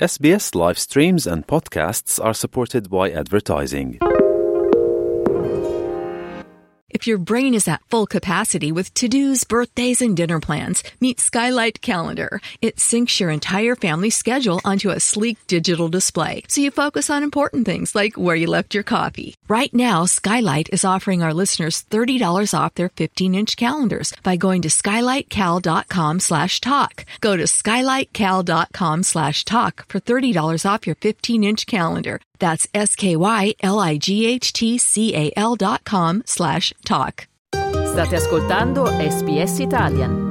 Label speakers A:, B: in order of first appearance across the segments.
A: SBS live streams and podcasts are supported by advertising.
B: If your brain is at full capacity with to-dos, birthdays, and dinner plans, meet Skylight Calendar. It syncs your entire family schedule onto a sleek digital display, so you focus on important things like where you left your coffee. Right now, Skylight is offering our listeners $30 off their 15-inch calendars by going to skylightcal.com/talk. Go to skylightcal.com/talk for $30 off your 15-inch calendar. That's skylightcal.com/talk.
C: State ascoltando SBS Italian.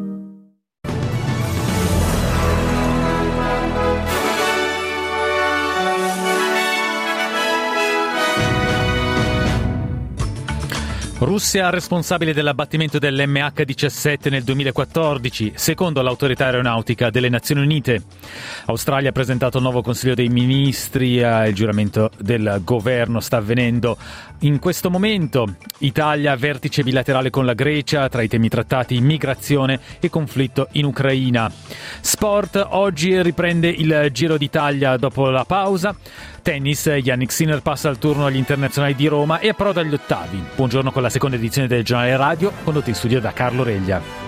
D: Russia responsabile dell'abbattimento dell'MH17 nel 2014, secondo l'autorità aeronautica delle Nazioni Unite. Australia ha presentato il nuovo Consiglio dei Ministri, il giuramento del governo sta avvenendo in questo momento. Italia, vertice bilaterale con la Grecia, tra i temi trattati immigrazione e conflitto in Ucraina. Sport, oggi riprende il Giro d'Italia dopo la pausa. Tennis, Jannik Sinner passa il turno agli internazionali di Roma e approda agli ottavi. Buongiorno con la seconda edizione del Giornale Radio, condotto in studio da Carlo Reglia.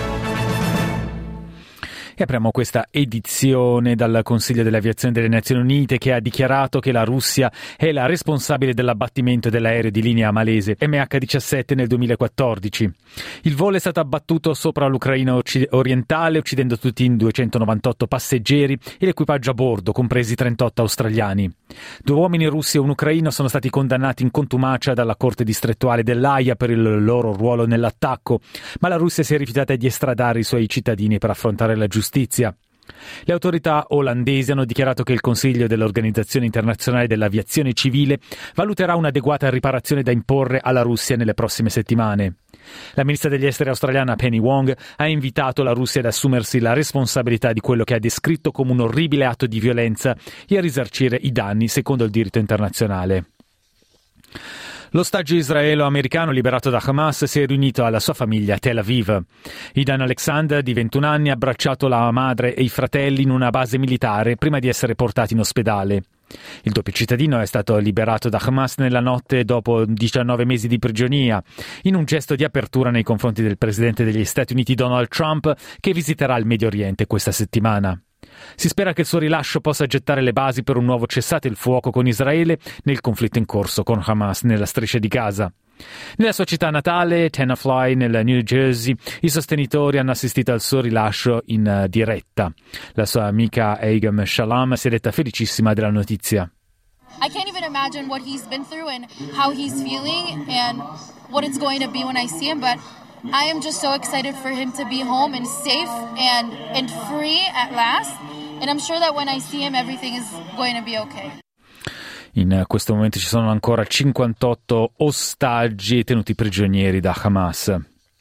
D: E apriamo questa edizione dal Consiglio dell'Aviazione delle Nazioni Unite, che ha dichiarato che la Russia è la responsabile dell'abbattimento dell'aereo di linea malese MH17 nel 2014. Il volo è stato abbattuto sopra l'Ucraina orientale, uccidendo tutti i 298 passeggeri e l'equipaggio a bordo, compresi 38 australiani. 2 uomini russi e un ucraino sono stati condannati in contumacia dalla Corte distrettuale dell'Aia per il loro ruolo nell'attacco, ma la Russia si è rifiutata di estradare i suoi cittadini per affrontare la giustizia. Le autorità olandesi hanno dichiarato che il Consiglio dell'Organizzazione Internazionale dell'Aviazione Civile valuterà un'adeguata riparazione da imporre alla Russia nelle prossime settimane. La ministra degli esteri australiana Penny Wong ha invitato la Russia ad assumersi la responsabilità di quello che ha descritto come un orribile atto di violenza e a risarcire i danni secondo il diritto internazionale. L'ostaggio israelo-americano liberato da Hamas si è riunito alla sua famiglia a Tel Aviv. Idan Alexander, di 21 anni, ha abbracciato la madre e i fratelli in una base militare prima di essere portati in ospedale. Il doppio cittadino è stato liberato da Hamas nella notte dopo 19 mesi di prigionia, in un gesto di apertura nei confronti del presidente degli Stati Uniti Donald Trump, che visiterà il Medio Oriente questa settimana. Si spera che il suo rilascio possa gettare le basi per un nuovo cessate il fuoco con Israele nel conflitto in corso con Hamas nella striscia di Gaza. Nella sua città natale, Tenafly, nel New Jersey, i sostenitori hanno assistito al suo rilascio in diretta. La sua amica Eigam Shalom si è detta felicissima della notizia.
E: I can't even imagine what he's been through and how he's feeling and what it's going to be when I see him, but I am just so excited for him to be home and safe and free at last. And I'm sure that when I see him, everything is going to be okay.
D: In questo momento ci sono ancora 58 ostaggi tenuti prigionieri da Hamas.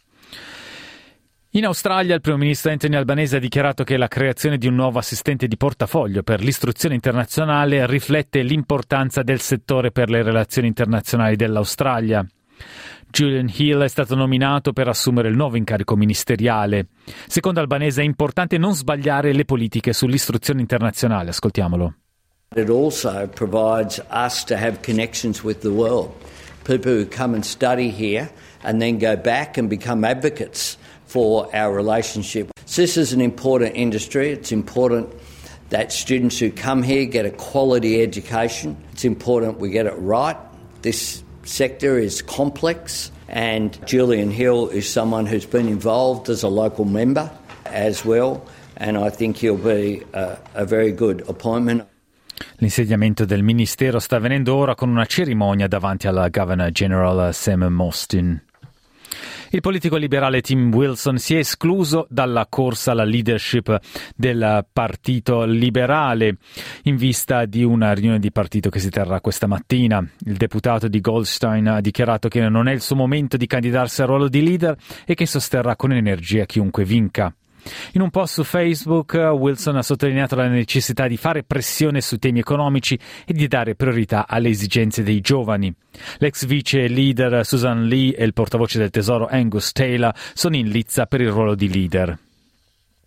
D: In Australia il primo ministro Anthony Albanese ha dichiarato che la creazione di un nuovo assistente di portafoglio per l'istruzione internazionale riflette l'importanza del settore per le relazioni internazionali dell'Australia. Julian Hill è stato nominato per assumere il nuovo incarico ministeriale. Secondo Albanese è importante non sbagliare le politiche sull'istruzione internazionale. Ascoltiamolo.
F: It also provides us to have connections with the world. People who come and study here and then go back and become advocates for our relationship. So this is an important industry. It's important that students who come here get a quality education. It's important we get it right. This sector is complex, and Julian Hill is someone who's been involved as a local member as well, and I think he'll be a very good appointment.
D: L'insediamento del ministero sta avvenendo ora con una cerimonia davanti alla Governor General Sam Mostyn. Il politico liberale Tim Wilson si è escluso dalla corsa alla leadership del Partito Liberale in vista di una riunione di partito che si terrà questa mattina. Il deputato di Goldstein ha dichiarato che non è il suo momento di candidarsi al ruolo di leader e che sosterrà con energia chiunque vinca. In un post su Facebook, Wilson ha sottolineato la necessità di fare pressione su temi economici e di dare priorità alle esigenze dei giovani. L'ex vice leader Susan Lee e il portavoce del Tesoro Angus Taylor sono in lizza per il ruolo di leader.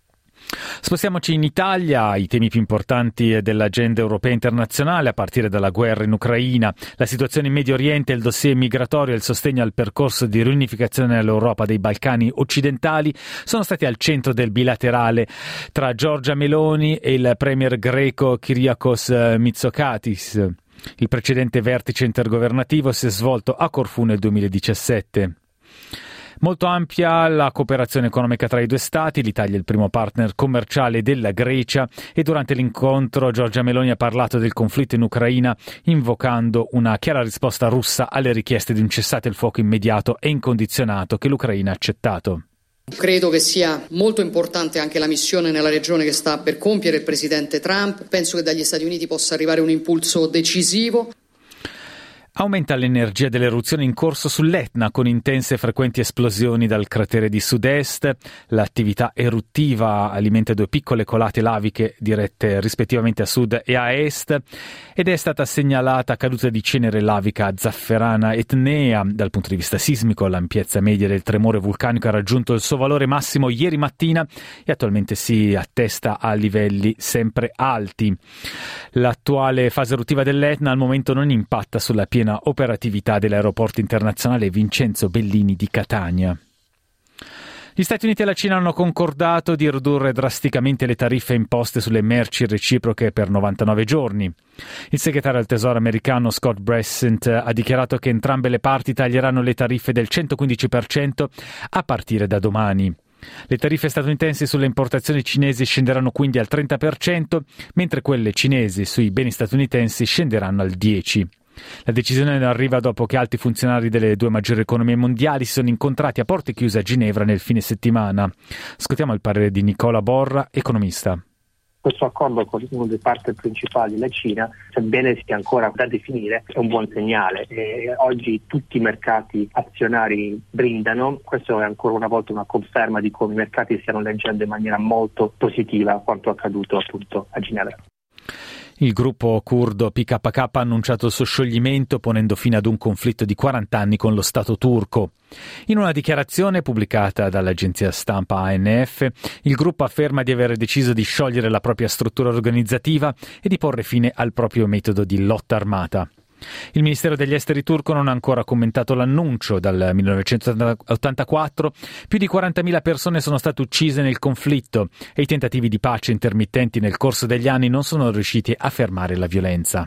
D: Spostiamoci in Italia, i temi più importanti dell'agenda europea e internazionale, a partire dalla guerra in Ucraina, la situazione in Medio Oriente, il dossier migratorio e il sostegno al percorso di riunificazione dell'Europa dei Balcani occidentali sono stati al centro del bilaterale tra Giorgia Meloni e il premier greco Kyriakos Mitsotakis. Il precedente vertice intergovernativo si è svolto a Corfù nel 2017. Molto ampia la cooperazione economica tra i due stati, l'Italia è il primo partner commerciale della Grecia e durante l'incontro Giorgia Meloni ha parlato del conflitto in Ucraina invocando una chiara risposta russa alle richieste di un cessate il fuoco immediato e incondizionato che l'Ucraina ha accettato.
G: Credo che sia molto importante anche la missione nella regione che sta per compiere il presidente Trump. Penso che dagli Stati Uniti possa arrivare un impulso decisivo.
D: Aumenta l'energia dell'eruzione in corso sull'Etna con intense e frequenti esplosioni dal cratere di sud-est. L'attività eruttiva alimenta due piccole colate laviche dirette rispettivamente a sud e a est ed è stata segnalata caduta di cenere lavica a Zafferana Etnea. Dal punto di vista sismico, l'ampiezza media del tremore vulcanico ha raggiunto il suo valore massimo ieri mattina e attualmente si attesta a livelli sempre alti. L'attuale fase eruttiva dell'Etna al momento non impatta sulla piena operatività dell'aeroporto internazionale Vincenzo Bellini di Catania. Gli Stati Uniti e la Cina hanno concordato di ridurre drasticamente le tariffe imposte sulle merci reciproche per 99 giorni. Il segretario al Tesoro americano Scott Bessent ha dichiarato che entrambe le parti taglieranno le tariffe del 115% a partire da domani. Le tariffe statunitensi sulle importazioni cinesi scenderanno quindi al 30%, mentre quelle cinesi sui beni statunitensi scenderanno al 10%. La decisione arriva dopo che alti funzionari delle due maggiori economie mondiali si sono incontrati a porte chiuse a Ginevra nel fine settimana. Ascoltiamo il parere di Nicola Borra, economista.
H: Questo accordo con uno dei partner principali, la Cina, sebbene sia ancora da definire, è un buon segnale. Oggi tutti i mercati azionari brindano, questo è ancora una volta una conferma di come i mercati stiano leggendo in maniera molto positiva quanto accaduto appunto a Ginevra.
D: Il gruppo curdo PKK ha annunciato il suo scioglimento ponendo fine ad un conflitto di 40 anni con lo Stato turco. In una dichiarazione pubblicata dall'agenzia stampa ANF, il gruppo afferma di aver deciso di sciogliere la propria struttura organizzativa e di porre fine al proprio metodo di lotta armata. Il Ministero degli Esteri turco non ha ancora commentato l'annuncio. Dal 1984 più di 40.000 persone sono state uccise nel conflitto e i tentativi di pace intermittenti nel corso degli anni non sono riusciti a fermare la violenza.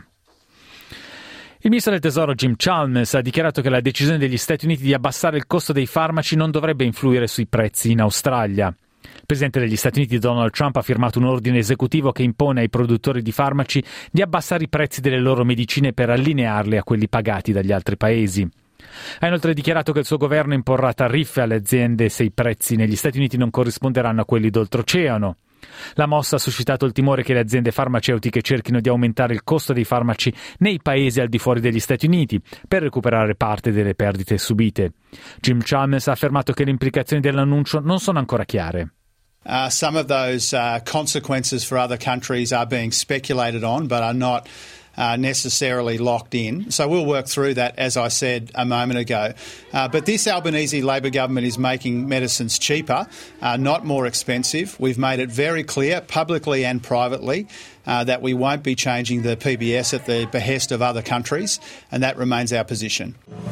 D: Il ministro del Tesoro Jim Chalmers ha dichiarato che la decisione degli Stati Uniti di abbassare il costo dei farmaci non dovrebbe influire sui prezzi in Australia. Il presidente degli Stati Uniti Donald Trump ha firmato un ordine esecutivo che impone ai produttori di farmaci di abbassare i prezzi delle loro medicine per allinearle a quelli pagati dagli altri paesi. Ha inoltre dichiarato che il suo governo imporrà tariffe alle aziende se i prezzi negli Stati Uniti non corrisponderanno a quelli d'oltreoceano. La mossa ha suscitato il timore che le aziende farmaceutiche cerchino di aumentare il costo dei farmaci nei paesi al di fuori degli Stati Uniti per recuperare parte delle perdite subite. Jim Chalmers ha affermato che le implicazioni dell'annuncio non sono ancora chiare.
I: Some of those consequences for other countries are being speculated on, but are not necessarily locked in. So we'll work through that, as I said a moment ago. But this Albanese Labor government is making medicines cheaper, not more expensive. We've made it very clear, publicly and privately, that we won't be changing the PBS at the behest of other countries, and that remains our position.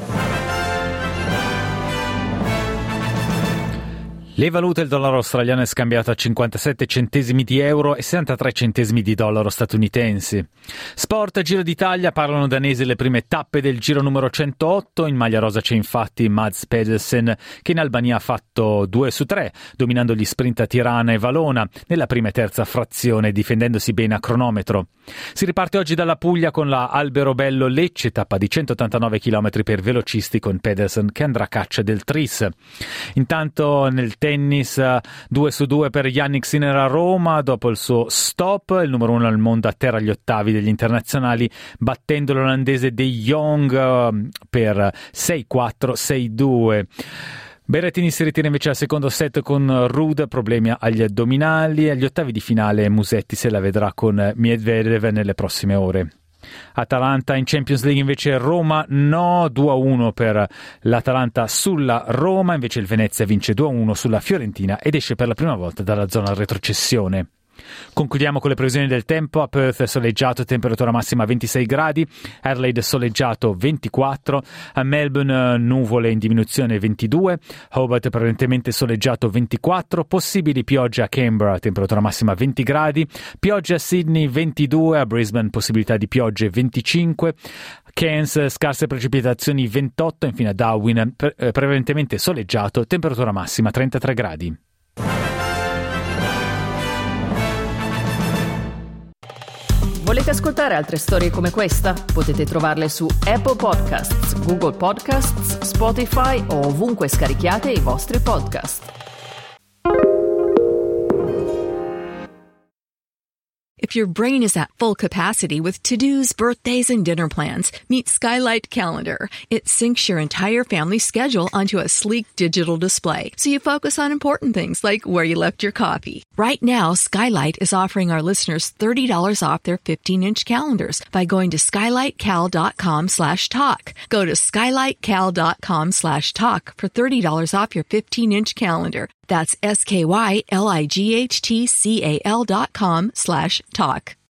D: Le valute, il dollaro australiano è scambiato a 57 centesimi di euro e 63 centesimi di dollaro statunitensi. Sport, Giro d'Italia, parlano danesi le prime tappe del giro numero 108. In maglia rosa c'è infatti Mads Pedersen che in Albania ha fatto 2 su 3, dominando gli sprint a Tirana e Valona nella prima e terza frazione, difendendosi bene a cronometro. Si riparte oggi dalla Puglia con la Alberobello Lecce, tappa di 189 km per velocisti con Pedersen che andrà a caccia del Tris. Intanto nel tennis 2 su 2 per Jannik Sinner a Roma dopo il suo stop, il numero 1 al mondo atterra agli ottavi degli internazionali battendo l'olandese De Jong per 6-4, 6-2. Berrettini si ritira invece al secondo set con Ruud, problemi agli addominali. Agli ottavi di finale Musetti se la vedrà con Medvedev nelle prossime ore. Atalanta in Champions League invece Roma no, 2-1 per l'Atalanta sulla Roma, invece il Venezia vince 2-1 sulla Fiorentina ed esce per la prima volta dalla zona retrocessione. Concludiamo con le previsioni del tempo. A Perth soleggiato, temperatura massima 26 gradi, Adelaide soleggiato 24, a Melbourne nuvole in diminuzione 22, Hobart prevalentemente soleggiato 24, possibili piogge a Canberra, temperatura massima 20 gradi, piogge a Sydney 22, a Brisbane possibilità di piogge 25, Cairns scarse precipitazioni 28, infine a Darwin prevalentemente soleggiato, temperatura massima 33 gradi.
C: Volete ascoltare altre storie come questa? Potete trovarle su Apple Podcasts, Google Podcasts, Spotify o ovunque scarichiate i vostri podcast.
B: If your brain is at full capacity with to-dos, birthdays, and dinner plans, meet Skylight Calendar. It syncs your entire family schedule onto a sleek digital display, so you focus on important things like where you left your coffee. Right now, Skylight is offering our listeners $30 off their 15-inch calendars by going to skylightcal.com/talk. Go to skylightcal.com/talk for $30 off your 15-inch calendar. That's skylightcal.com/talk.